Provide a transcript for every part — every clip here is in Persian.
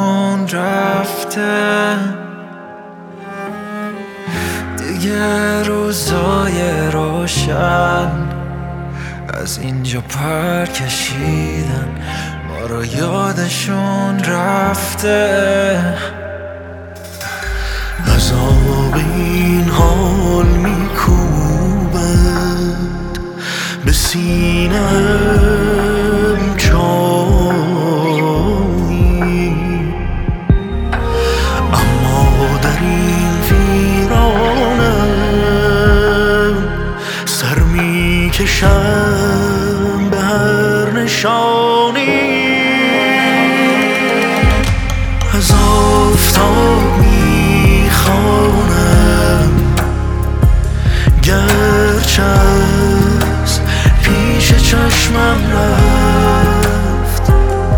یادشون رفته دیگه روزای روشن از اینجا پر کشیدن ما رو یادشون رفته عذاب این حال میکوبد به سینه‌ام چایی اما در این ویرانم سر میکشم به هر نشانی از آفتاب میخوانم گرچه از پیش چشمم رفت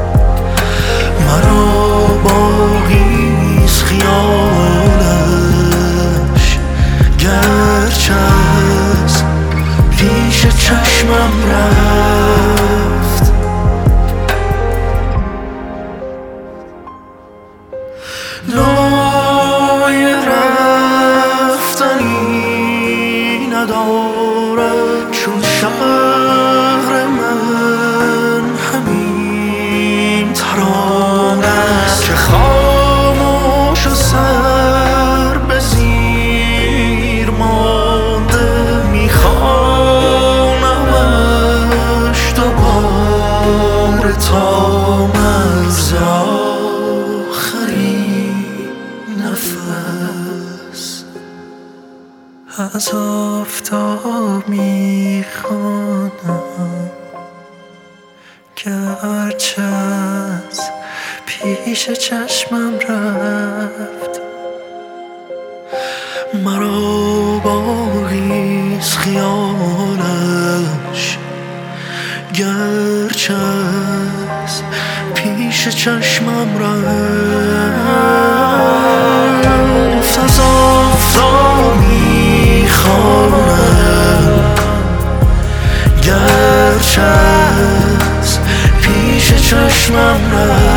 مرا باقیست خیالش گرچه از پیش چشمم رفت لای رفتنی ندارد چون شهر من همین ترانه است که خاموش و سر به زیر مانده میخوانمش دوباره تا مرز نفس از آفتاب میخوانم گرچه از پیش چشمم رفت مرا باقیست خیالش گرچه از پیش چشمم رفت از آفتاب میخوانم گرچه از پیش چشمم رفت